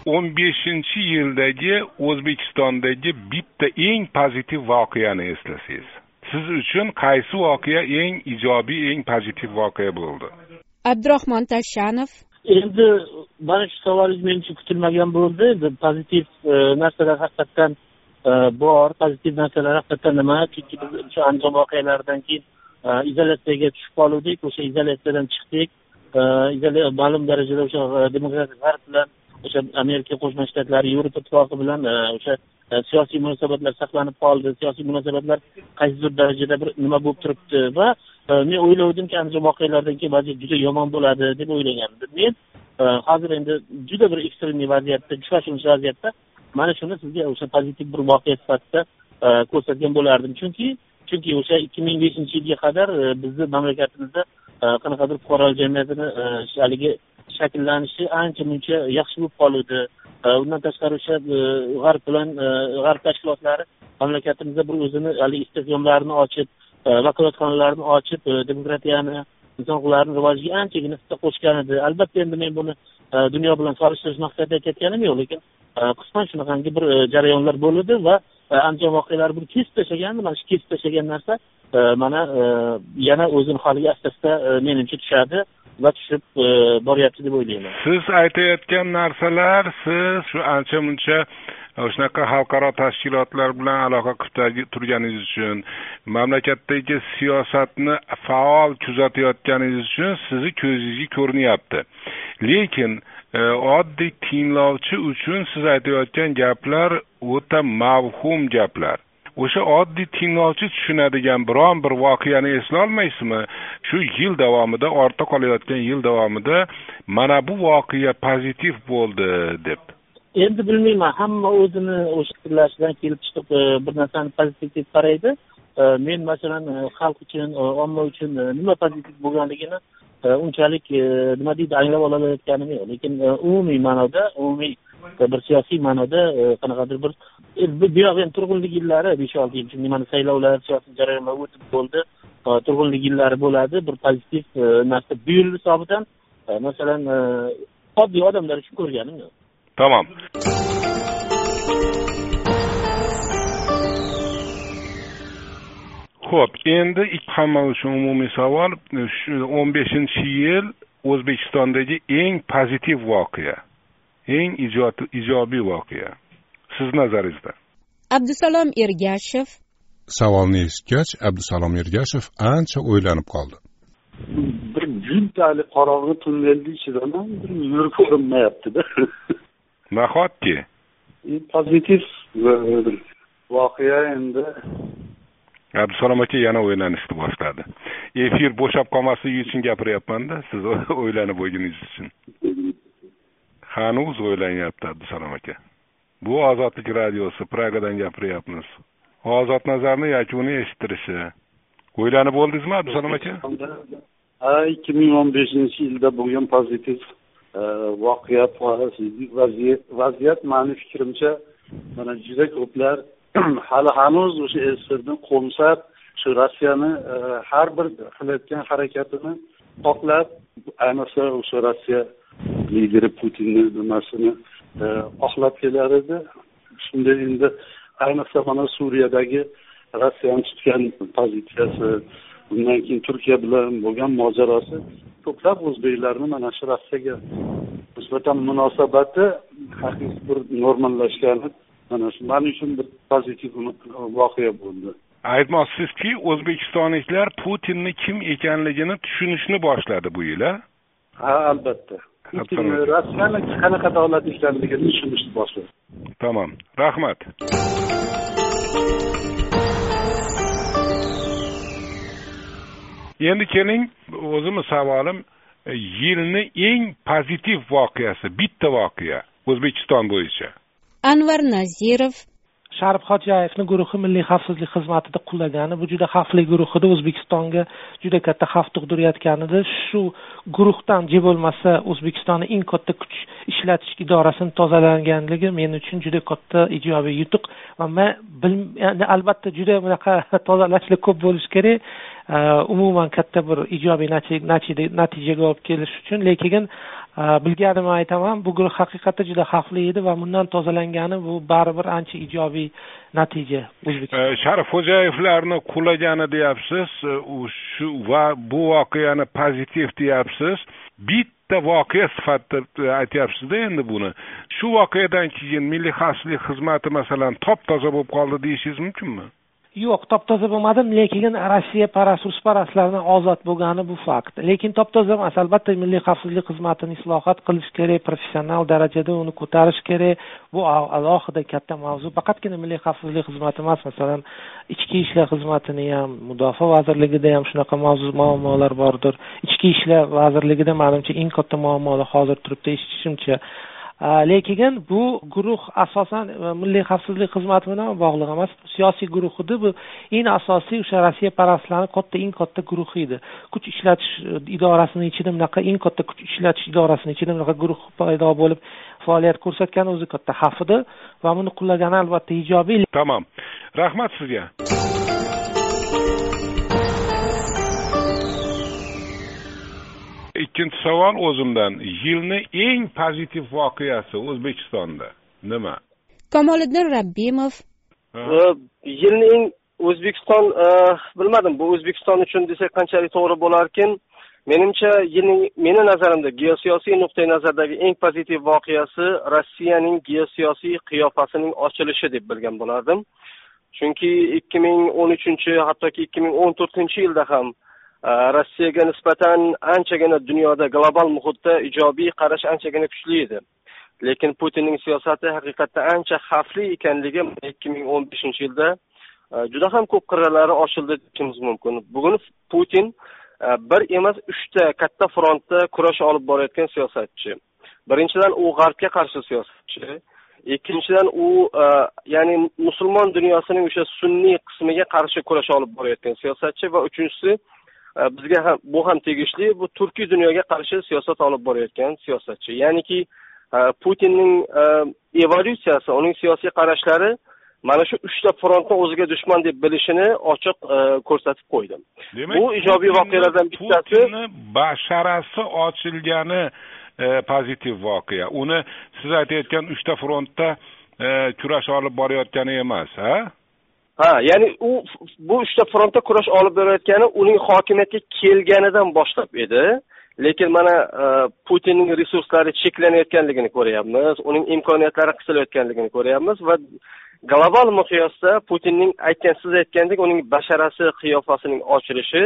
2015-yildagi O'zbekistondagi bitta eng pozitiv voqeani eslasangiz, siz uchun qaysi voqea eng ijobiy, eng pozitiv voqea bo'ldi? Abdurahmon Tashanov. Endi mana shu savolingiz men uchun kutilmagan bo'ldi. Pozitiv narsalar haqiqatan bor, pozitiv narsalar haqiqatan nima? Chunki biz o'sha Andijon voqealaridan keyin izolyatsiyaga tushib qoldik, o'sha izolyatsiyadan chiqdik. Ma'lum darajada o'sha demokratik g'arb bilan, o'sha Amerika Qo'shma Shtatlari, Yevropa Ittifoqi bilan o'sha siyosiy munosabatlar saqlanib qoldi. Siyosiy munosabatlar qaysidir darajada bir nima bo'lib turibdi va men o'ylavdimki, Andijon voqealaridan keyin vaziyat juda yomon bo'ladi deb o'ylagandim. Men hozir endi juda bir ekstrem vaziyatda, jushashuvchi vaziyatda mana shuni sizga o'sha pozitiv bir voqea sifatida ko'rsatgan bo'lardim. Chunki o'sha 2005-yilga qadar bizni mamlakatimizda qanaqadir fuqarolik jamiyatini haligi shakllanishi ancha muncha yaxshi bo'lib qoldi. Undan tashqari o'sha g'arb tashkilotlari mamlakatimizda bir o'zini haligi istehkomlarini ochib, vakolatxonalarni ochib, demokratiyani, inson huquqlarini rivojiga anchagina hissa qo'shgan edi. Albatta endi men buni dunyo bilan solishtirish maqsadida aytayotganim yo'q, lekin qisman shunaqangi bir jarayonlar bo'ldi va Andijon voqealari buni kesib tashlagandi. Mana shu kesib tashlagan narsa mana yana o'zini holiga asta-asta menimcha tushadi va tushib boryapti deb o'ylayman. Siz aytayotgan narsalar, siz shu ancha muncha shunaqa xalqaro tashkilotlar bilan aloqa qilib turganingiz uchun, mamlakatdagi siyosatni faol kuzatayotganingiz uchun sizni ko'zingizga ko'rinyapti. Lekin oddiy tinglovchi uchun siz aytayotgan gaplar o'ta mavhum gaplar. O'sha oddiy tinglovchi tushunadigan biron bir voqeani eslay olmaysizmi? Shu yil davomida, ortda qolayotgan yil davomida mana bu voqea pozitiv bo'ldi deb. Endi bilmayman, hamma o'zini o'sha fikrlashdan kelib chiqib bir narsani pozitiv deb qaraydi. Men masalan xalq uchun, omma uchun nima pozitiv bo'lganligini unchalik nima deydi anglab olayotganim yo'q. Lekin umumiy ma'noda, bir siyosiy ma'noda qanaqadir bir buyog'in turg'unlik yillari 5-6 yil, chunki mana saylovlar, siyosiy jarayonlar o'tib bo'ldi. Turg'unlik yillari bo'ladi, bir pozitiv narsa bu yil hisobidan masalan oddiy odamlar uchun ko'rganim yo'q. Tamam. Xo'p, endi hamma uchun umumiy savol, 15-yil O'zbekistondagi eng pozitiv voqea, eng ijobiy voqea siz nazaringizda? Abdusalom Ergashev. Savolni eshitgach, Abdusalom Ergashev ancha o'ylanib qoldi. Bir juntali qorong'i tunnelning ichidaman, bir yurib ko'rinmayapti-da. Nahotki? Pozitiv voqea endi. Abdusalom aka yana o'ylanishni boshladi. Efir bo'shab qolmasligi uchun gapiryapman-da, siz o'ylanib qo'yganingiz uchun. Hanuz o'ylanyapti Abdusalom aka. Bu Ozodlik radiosi, Pragadan gapiryapmiz. Ozod nazarni yakuni eshittirishi. O'ylanib bo'ldingizmi Abdusalom aka? 2015-yilda bo'lgan pozitiv vaziyat meni fikrimcha mana juda ko'plar hali hanuz o'sha esirni qo'msab, shu Rossiyani har bir qilayotgan harakatini oqlab, ayniqsa o'sha Rossiya lideri Putinning nimasini oqlab kelar edi. Shunda endi ayniqsa mana Suriyadagi Rossiyani tutgan pozitsiyasi, undan keyin Turkiya bilan bo'lgan mojarosi ko'plab o'zbeklarni mana shu Rossiyaga nisbatan munosabati haqiqiy bir normallashgani mana shu men uchun bir pozitiv voqea bo'ldi. Aytmoqsizki, o'zbekistonliklar Putinni kim ekanligini tushunishni boshladi bu yil. Ha, albatta. Putin Rossiyani qanaqa davlat ekanligini tushunishni boshladi. Tamam, rahmat. Endi keling, o'zimning savolim, yilning eng pozitiv voqeasi, bitta voqea O'zbekiston bo'yicha. Anvar Nazirov. Sharif Hojiayevning guruhi Milliy xavfsizlik xizmatida qulagani, bu juda xavfli guruhida O'zbekistonga juda katta xavf tug'dirayotganida, shu guruhdan jeb bo'lmasa O'zbekistonning eng katta kuch ishlatish idorasini tozalaganligi men uchun juda katta ijobiy yutuq va men albatta juda bunaqa tozalashlar ko'p bo'lish kerak. Umuman katta bir ijobiy natijaga olib kelish uchun, lekin bilganimni aytaman, bu guruh haqiqatda juda xavfli edi va bundan tozalangani bu baribir ancha ijobiy natija O'zbekiston. Sharifxo'jayevlarni qulagani deyapsiz, shu va bu voqeani pozitiv deyapsiz. Bitta voqea sifatida aytyapsiz-da endi buni. Shu voqeadan keyin Milliy xavfsizlik xizmati masalan top-toza bo'lib qoldi deyishingiz mumkinmi? Yo'q, top-toza bo'lmadim, lekin Rossiya rusparastlardan ozod bo'lgani bu fakt. Lekin top-toza emas, albatta Milliy xavfsizlik xizmatini islohot qilish kerak, professional darajada uni ko'tarish kerak. Bu alohida katta mavzu. Faqatgina Milliy xavfsizlik xizmati emas, masalan, Ichki ishlar xizmatini ham, Mudofaa vazirligida ham shunaqa muammolar bordir. Ichki ishlar vazirligida menimcha eng katta muammolar hozir turibdi eshitishimcha. Lekin bu guruh asosan Milliy xavfsizlik xizmati bilan bog'liq emas, siyosiy guruh edi. Bu eng asosiy o'sha Rossiya parastlarning eng katta guruhi edi. Kuch ishlatish idorasining ichida bunaqa eng katta kuch ishlatish idorasining ichida bunaqa guruh paydo bo'lib faoliyat ko'rsatgani o'zi katta xavf edi va buni qo'llagani albatta ijobiy. Tamam. Rahmat sizga. Ikkinchi savol o'zimdan. Yilni eng pozitiv voqeasi O'zbekistonda nima? Kamoliddin Rabbimov. Yilni eng O'zbekiston bilmadim, bu O'zbekiston uchun desak qanchalik to'g'ri bo'larkin. Menimcha meni nazarimda geosiyosiy nuqtai nazardagi eng pozitiv voqeasi Rossiyaning geosiyosiy qiyofasining ochilishi deb bilgan bo'lardim. Chunki 2013 hattoki 2014-yilda ham Rossiyaga nisbatan anchagina dunyoda global muhitda ijobiy qarash anchagina kuchli edi. Lekin Putinning siyosati haqiqatda ancha xavfli ekanligi 2015-yilda juda ham ko'p qirralari ochildi deyishimiz mumkin. Bugun Putin bir emas 3 ta katta frontda kurash olib borayotgan siyosatchi. Birinchidan u g'arbga qarshi siyosatchi. Ikkinchidan u ya'ni musulmon dunyosining o'sha sunniy qismiga qarshi kurash olib borayotgan siyosatchi va uchinchisi bizga ham bu ham tegishli, bu turkiy dunyoga qarshi siyosat olib borayotgan siyosatchi. Ya'niki Putinning evolyutsiyasi, uning siyosiy qarashlari mana shu 3 ta frontni o'ziga dushman deb bilishini ochiq ko'rsatib qo'ydi. Bu ijobiy voqealardan bittasi. Putinning basharasi ochilgani pozitiv voqea. Uni siz aytayotgan 3 ta frontda kurash olib borayotgani emas, ha? Ya'ni bu 3 ta frontda kurash olib borayotgani uning hokimiyatga kelganidan boshlab edi. Lekin mana Putinning resurslari cheklanayotganligini ko'ryapmiz, uning imkoniyatlari qisilayotganligini ko'ryapmiz va global miqyosda Putinning siz aytgandek uning basharasi qiyofasining ochilishi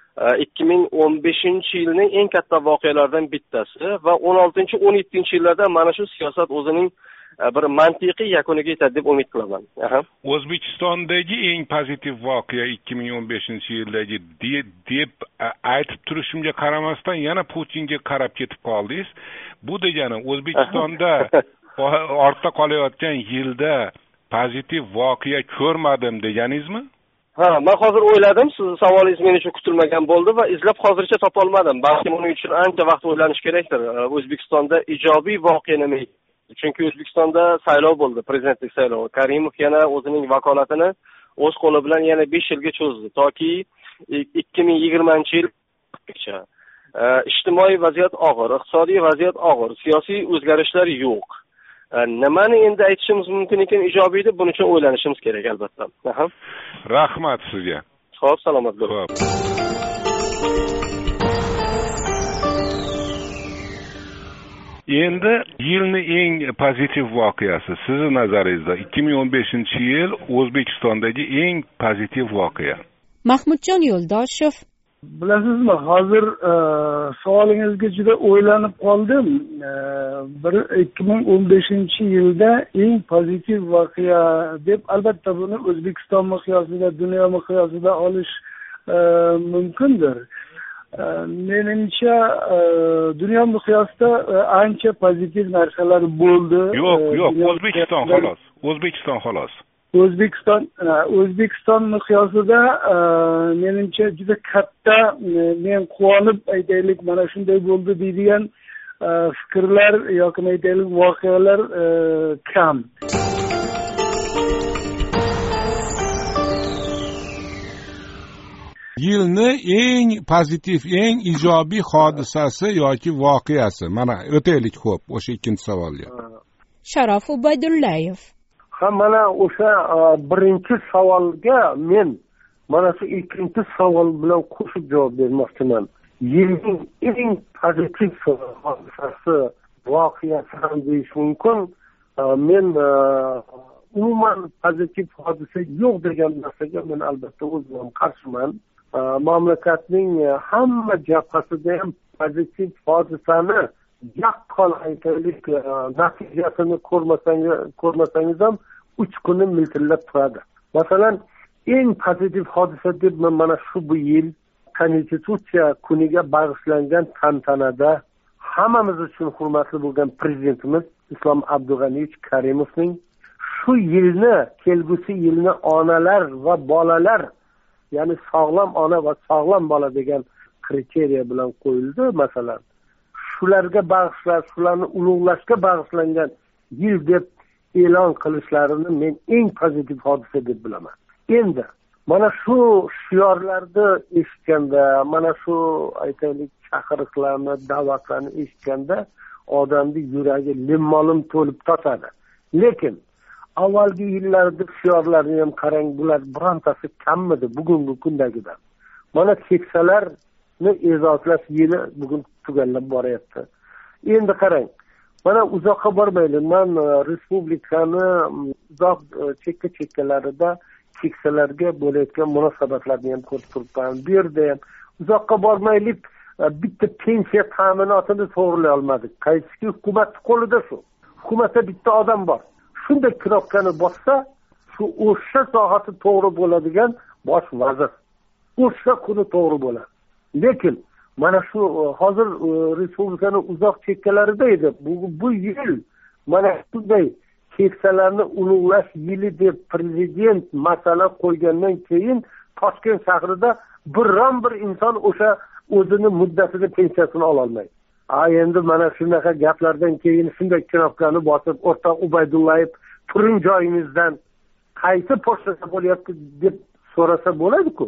2015-yilning eng katta voqealaridan bittasi va 16-17-yillarda mana shu siyosat o'zining bir mantiqiy yakuniga yetadi deb umid qilaman. O'zbekistondagi eng pozitiv voqea 2015-yildagi deb aytib turishimga qaramasdan yana Putinga qarab ketib qoldingiz. Bu degani O'zbekistonda ortda qolayotgan yilda pozitiv voqea ko'rmadim deganingizmi? Men hozir o'yladim, siz savolingiz men uchun kutilmagan bo'ldi va izlab hozircha topa olmadim. Balki buning uchun ancha vaqt o'ylanish kerakdir. O'zbekistonda ijobiy voqea nima? Chunki O'zbekistonda saylov bo'ldi, prezidentlik saylovi. Karimov yana o'zining vakolatini o'z qo'li bilan yana 5 yilga cho'zdi, toki 2020-yilgacha. Ijtimoiy vaziyat og'ir, iqtisodiy vaziyat og'ir, siyosiy o'zgarishlar yo'q. Nimani endi aytishimiz mumkin ekan ijobiy deb buning uchun o'ylanishimiz kerak albatta. Rahmat sizga. Xo'p, salomat bo'ling. Endi yilni eng pozitiv voqeasi sizning nazaringizda 2015-yil O'zbekistondagi eng pozitiv voqea. Mahmudjon Yo'ldoshev. Bilasizmi, hozir savolingizga juda o'ylanib qoldim. 2015-yilda eng pozitiv voqea deb albatta buni O'zbekiston miqyosida, dunyo miqyosida olish mumkindir. Menimcha dunyo miqyosida ancha pozitiv narsalar bo'ldi. Yo'q, O'zbekiston xolos. O'zbekiston miqyosida menimcha juda katta, men quvonib aytaylik, mana shunday bo'ldi deydigan fikrlar yoki aytaylik voqealar kam. yilni eng pozitiv, eng ijobiy hodisasi yoki voqeasi. Mana o'taylik xo'p o'sha ikkinchi savolga. Sharof Ubaydullayev. Ha, mana o'sha birinchi savolga men mana shu ikkinchi savol bilan qo'shib javob bermoqchiman. Yilning eng pozitiv hodisasi, voqeasi ham deyish mumkin. Men umuman pozitiv hodisa yo'q degan narsaga men albatta o'zim qarshiman. Mamlakatning hamma jabhasida ham pozitiv hodisani yaqqol aytaylik natijasini ko'rmasangiz ham 3 kuni miltillab turadi. Masalan, eng pozitiv hodisa deb men mana shu bu yil Konstitutsiya kuniga bag'ishlangan tantanada hammamiz uchun hurmatli bo'lgan prezidentimiz Islom Abdug'aniyevich Karimovning shu yilni, kelgusi yilni onalar va bolalar, ya'ni sog'lom ona va sog'lom bola degan kriteriya bilan qo'yildi. Masalan, shularga bag'ishlab, shularni ulug'lashga bag'ishlangan yil deb e'lon qilishlarini men eng pozitiv hodisa deb bilaman. Endi mana shu shiorlarni eshitganda, mana shu aytaylik chaqiriqlarni, da'vatlarni eshitganda odamning yuragi limmolim to'lib totadi. Lekin avvalgi yillarda shiorlarni ham qarang, bular birontasi kammidi bugungi kundagidan. Mana keksalarni e'zozlash yili bugun tugallab boryapti. Endi qarang, mana uzoqqa bormaylik. Men respublikani uzoq chekkalarida keksalarga bo'layotgan munosabatlarni ham ko'rib turibman. Bu yerda ham uzoqqa bormaylik, bitta pensiya ta'minotini to'g'rilay olmadik. Qaysiki hukumatning qo'lida shu. Hukumatda bitta odam bor. Shunday knopkani bossa, shu o'sha sohasi to'g'ri bo'ladigan bosh vazir. O'sha kuni to'g'ri bo'ladi. Lekin mana shu hozir respublikaning uzoq chekkalarida edi. Bu yil mana shunday keksalarni ulug'lash yili deb prezident masala qo'ygandan keyin Toshkent shahrida biron bir inson o'sha o'zini muddatida pensiyasini ola olmaydi. Endi mana shunaqa gaplardan keyin shunday knopkani bosib, o'rtoq Ubaydullayev turing joyingizdan, qaysi postada bo'lyapti deb so'rasa bo'ladi-ku.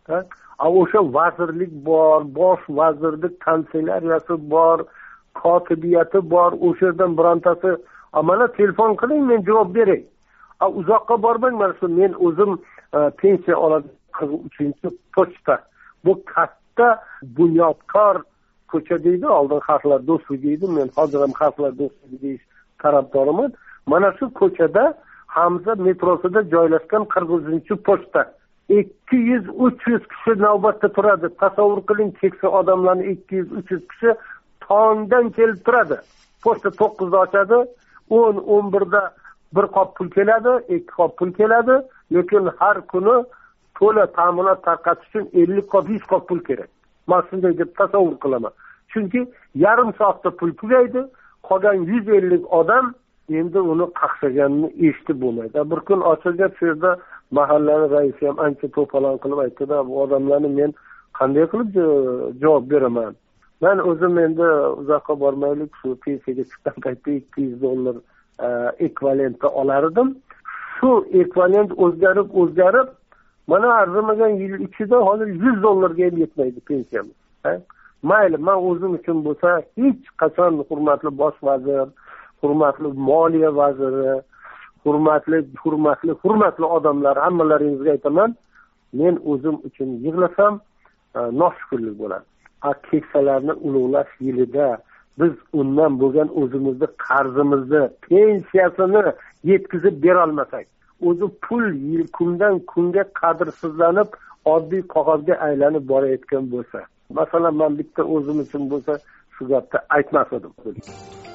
O'sha vazirlik bor, bosh vazirlik kanselyariyasi bor, kotibiyati bor, o'sha yerdan birontasi mana telefon qiling, men javob beray. Uzoqqa bormang, mana shu men o'zim pensiya oladigan 43-pochta. Bu katta bunyodkor ko'cha deydi, oldin xalqlar do'stligi edi, men hozir ham xalqlar do'stligi deyish tarafdoriman. Mana shu ko'chada Hamza metrosida joylashgan 43-pochta. 200-300 kishi navbatda turadi. Tasavvur qiling, keksa odamlarni 200-300 kishi tongdan kelib turadi. Pochta 9da ochadi, 10-11da bir qop pul keladi, 2 qop pul keladi, lekin har kuni to'la ta'minot tarqatish uchun 50 qop, 100 qop pul kerak. Men shunday deb tasavvur qilaman. Chunki yarim soatda pul tugaydi, qolgan 150 odam endi uni qaqshaganini eshitib bo'lmaydi. Bir kun ochilgan shu yerda mahallaning raisi ham ancha to'polon qilib aytdi-da, bu odamlarni men qanday qilib javob beraman? Men o'zim endi uzoqqa bormaylik, shu pensiyaga chiqqan paytda $200 ekvivalenti olardim. Shu ekvivalent o'zgarib, mana arzimagan yil ichida hozir $100 ga ham yetmaydi pensiyamiz. Mayli, men o'zim uchun bo'lsa hech qachon hurmatli bosh vazir, hurmatli moliya vaziri, hurmatli odamlar, hammalaringizga aytaman, men o'zim uchun yig'lasam noshukrlik bo'ladi. Keksalarni ulug'lash yilida biz undan bo'lgan o'zimizni qarzimizni, pensiyasini yetkazib bera olmasak, o'zi pul kundan kunga qadrsizlanib, oddiy qog'ozga aylanib borayotgan bo'lsa, masalan, men bitta o'zim uchun bo'lsa, shu gapni aytmas edim.